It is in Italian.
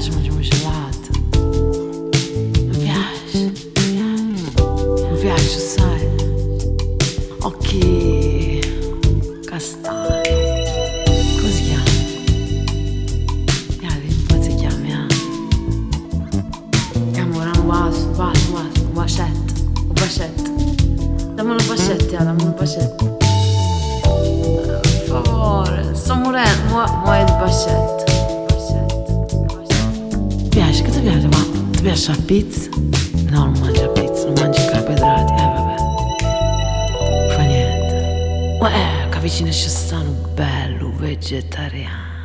piace mangiare gelato. Mi piace, sai. Occhi castani. Come si chiama? Come si chiama? Chiamo un bacetto. Un bacetto. Dammi un bacetto, dammi un bacetto. Per favore, sto morendo, muoio il bacetto. Ti piace? Che ti piace? Ma ti piace la pizza? No, non mangi la pizza, non mangi i carboidrati, vabbè. Fa niente. Capisci, c'è stato bello vegetariano.